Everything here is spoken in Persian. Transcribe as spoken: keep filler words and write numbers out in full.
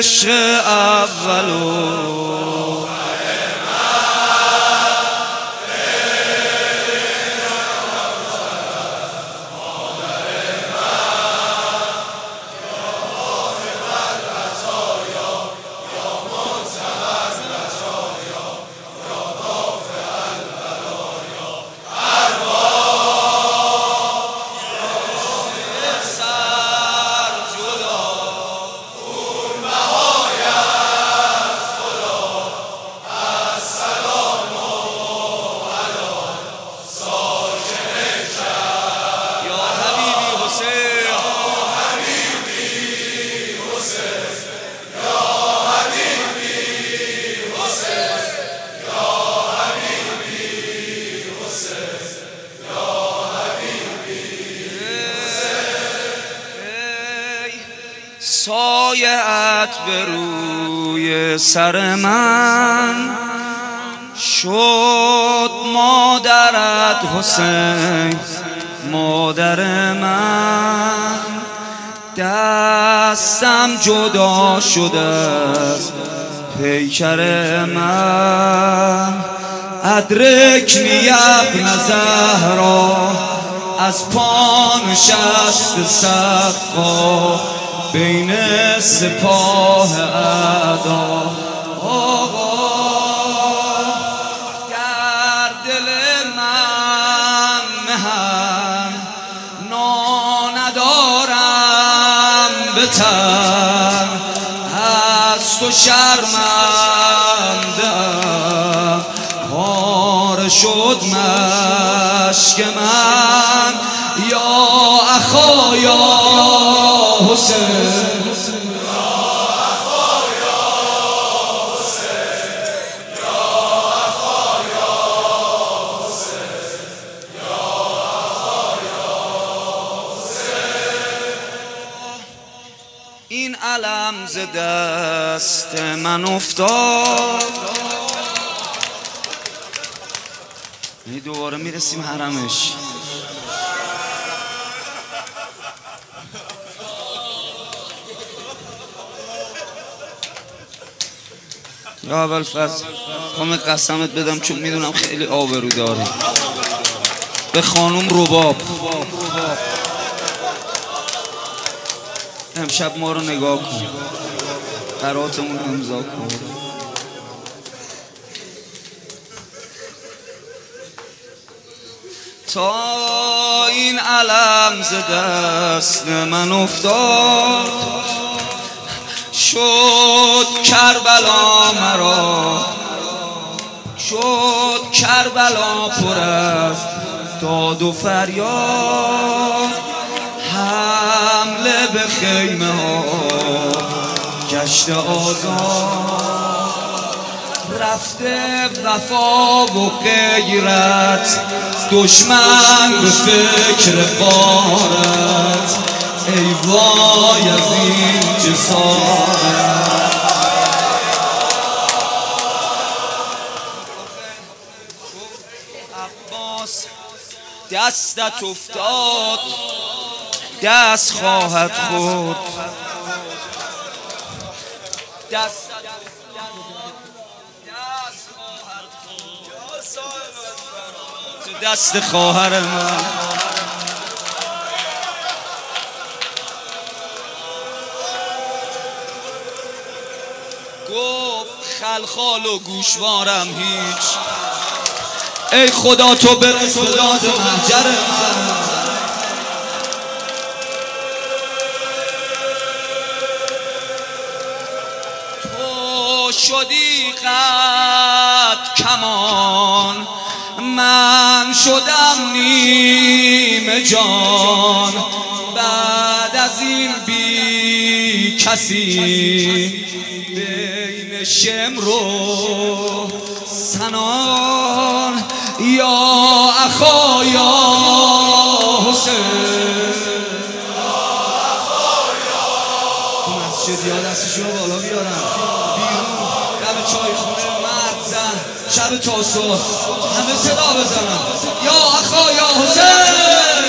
عشق اولو سایه‌ات به روی سر من شد، مادرت حسین مادر من. دستم جدا شده از پیکر من. ادرکنی ابن زهرا از پا نشست سقا بین سپاه اعدا. آقا در دل من مهن نا ندارم به تن، از تو شرمنده‌ام پاره شد مشک من. یا اخا یا حسین، این علم ز دست من افتاد. دوباره میرسیم حرمش. یا ابوالفضل خواهم قسمت بدم چون میدونم خیلی آبرو داری. به خانوم رباب امشب ما رو نگاه کن، قراتمون امضا کن. تا این علم ز دست من افتاد، شد کربلا مرا، شد کربلا پر از داد و فریاد. حمله به خیمه ها گشت آزاد، رفته وفا و غیرت، دشمن به فکر غارت. ای وای از این جسارت. عباس دستت افتاد دست خواهد خورد، دست دست خواهر من. گفت خلخال و گوشوارم هیچ، ای خدا تو برس به داد محجر من. تو شدی قد کمان، من شدم نیمه جان. بعد از این بی کسی بین شمر و سنان. یا اخا یا حسین، تو مسجد یا دستشون رو بالا بیارن بیرون، دم چای خونه مرد زن شب تا صبح همه صدا بزنن. یا اخا یا حسین.